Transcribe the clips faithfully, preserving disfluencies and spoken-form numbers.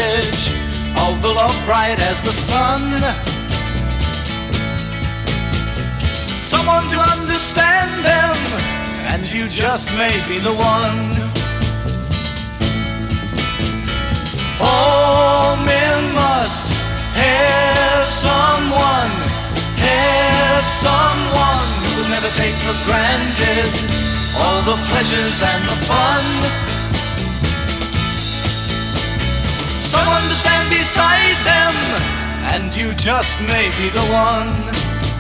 advantage of the love bright as the sun. Someone to understand them, and you just may be the one. All men must have someone, have someone who will never take for granted all the pleasures and the fun. Someone to stand beside them, and you just may be the one.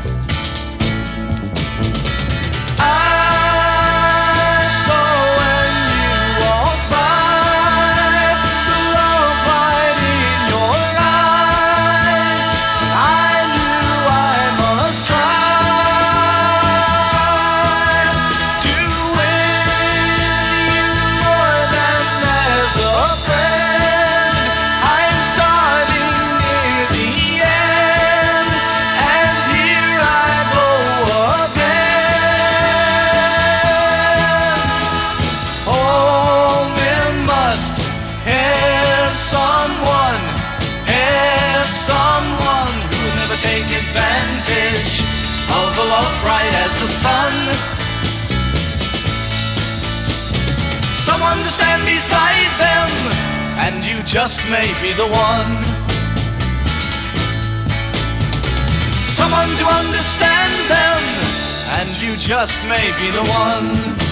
Bright as the sun. Someone to stand beside them, and you just may be the one. Someone to understand them, and you just may be the one.